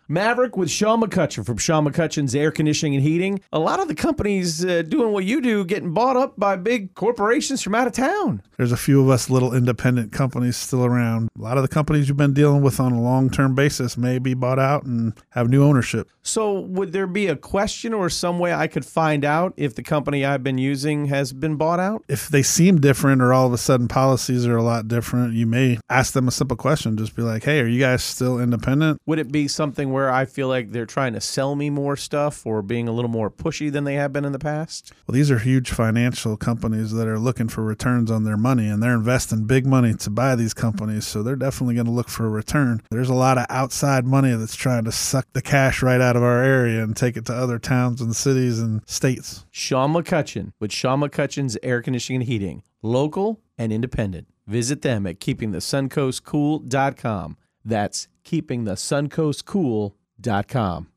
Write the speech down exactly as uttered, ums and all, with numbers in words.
Maverick with Sean McCutcheon from Sean McCutcheon's Air Conditioning and Heating. A lot of the companies uh, doing what you do getting bought up by big corporations from out of town. There's a few of us little independent companies still around. A lot of the companies you've been dealing with on a long-term basis may be bought out and have new ownership. So would there be a question or some way I could find out if the company I've been using has been bought out? If they seem different or all of a sudden policies are a lot different, you may ask them a simple question. Just be like, hey, are you guys still independent? Would it be something where I feel like they're trying to sell me more stuff or being a little more pushy than they have been in the past? Well, these are huge financial companies that are looking for returns on their money, and they're investing big money to buy these companies, so they're definitely going to look for a return. There's a lot of outside money that's trying to suck the cash right out of our area and take it to other towns and cities and states. Sean McCutcheon with Sean McCutcheon's Air Conditioning and Heating, local and independent. Visit them at keeping the suncoast cool dot com. That's keeping the suncoast cool dot com.